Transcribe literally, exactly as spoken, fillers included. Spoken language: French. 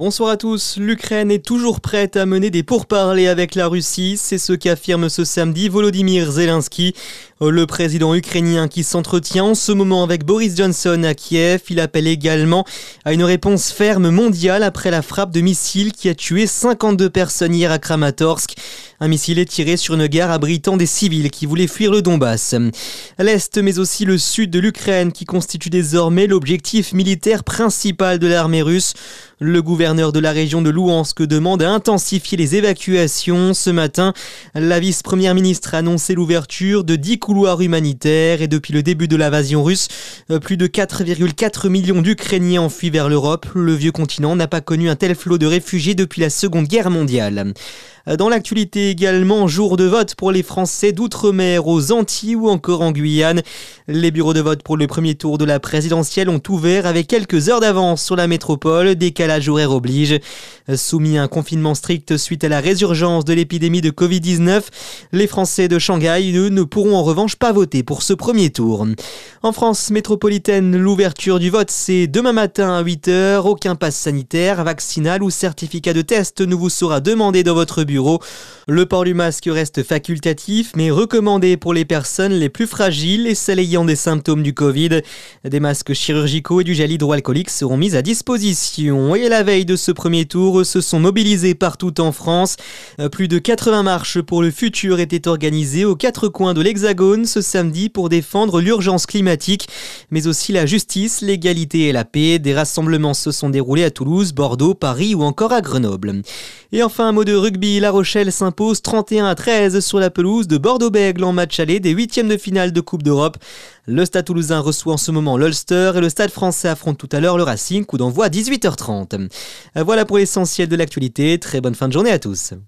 Bonsoir à tous, l'Ukraine est toujours prête à mener des pourparlers avec la Russie, c'est ce qu'affirme ce samedi Volodymyr Zelensky, le président ukrainien qui s'entretient en ce moment avec Boris Johnson à Kiev. Il appelle également à une réponse ferme mondiale après la frappe de missiles qui a tué cinquante-deux personnes hier à Kramatorsk. Un missile est tiré sur une gare abritant des civils qui voulaient fuir le Donbass. L'Est mais aussi le sud de l'Ukraine qui constitue désormais l'objectif militaire principal de l'armée russe. Le gouverneur de la région de Louhansk demande à intensifier les évacuations. Ce matin, la vice-première ministre a annoncé l'ouverture de dix couloirs humanitaires et depuis le début de l'invasion russe, plus de quatre virgule quatre millions d'Ukrainiens ont fui vers l'Europe. Le vieux continent n'a pas connu un tel flot de réfugiés depuis la Seconde Guerre mondiale. Dans l'actualité également, jour de vote pour les Français d'outre-mer aux Antilles ou encore en Guyane. Les bureaux de vote pour le premier tour de la présidentielle ont ouvert avec quelques heures d'avance sur la métropole, décalage horaire oblige. Soumis à un confinement strict suite à la résurgence de l'épidémie de covid dix-neuf, les Français de Shanghai, eux, ne pourront en revanche pas voter pour ce premier tour. En France métropolitaine, l'ouverture du vote, c'est demain matin à huit heures. Aucun pass sanitaire, vaccinal ou certificat de test ne vous sera demandé dans votre bureau. Le port du masque reste facultatif, mais recommandé pour les personnes les plus fragiles et celles ayant des symptômes du Covid. Des masques chirurgicaux et du gel hydroalcoolique seront mis à disposition. Et à la veille de ce premier tour, se sont mobilisés partout en France. Plus de quatre-vingts marches pour le futur étaient organisées aux quatre coins de l'Hexagone ce samedi pour défendre l'urgence climatique, mais aussi la justice, l'égalité et la paix. Des rassemblements se sont déroulés à Toulouse, Bordeaux, Paris ou encore à Grenoble. Et enfin, un mot de rugby, La Rochelle s'impose trente et un à treize sur la pelouse de Bordeaux-Bègles en match aller des huitièmes de finale de Coupe d'Europe. Le Stade Toulousain reçoit en ce moment l'Ulster et le Stade Français affronte tout à l'heure le Racing, coup d'envoi à dix-huit heures trente. Voilà pour l'essentiel de l'actualité, très bonne fin de journée à tous.